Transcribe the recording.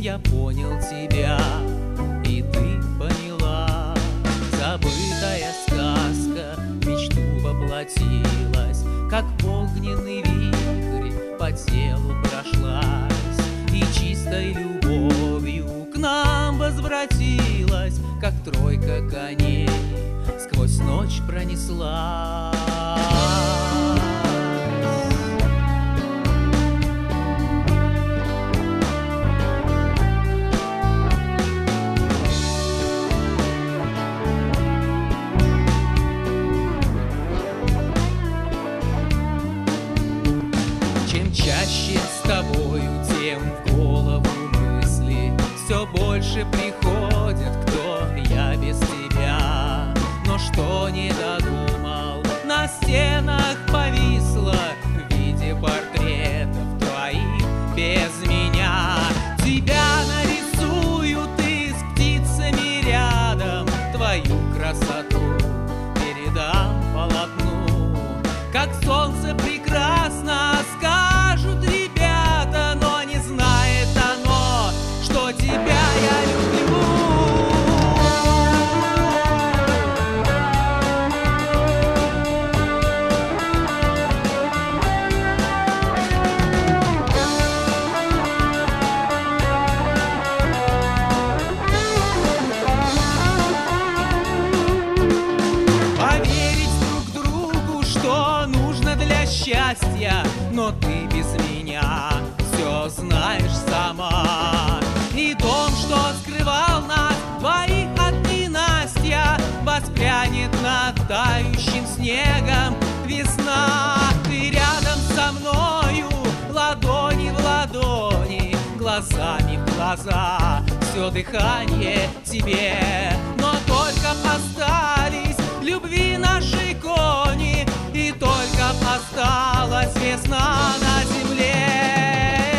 я понял тебя, и ты поняла. Забытая сказка в мечту воплотилась, как в огненный вихрь по телу прошлась, и чистой любовью к нам возвратилась, как тройка коней сквозь ночь пронеслась. Чем чаще с тобою, тем в голову мысли все больше приходят, кто я без тебя. Но что не додумал, на стенах повисло в виде портретов твоих без меня. Тебя нарисуют и с птицами рядом, твою красоту передам полотну. Как солнце прекрасно, скажут ребята, но не знает оно, что тебя я люблю. Поверить друг другу, что нужно для счастья, но ты без меня все знаешь сама. И дом, что скрывал нас двоих от ненастья, воспрянет над тающим снегом весна. Ты рядом со мною, ладони в ладони, глазами в глаза, все дыхание тебе. Но только остались любви наши кони, и только осталась весна на земле.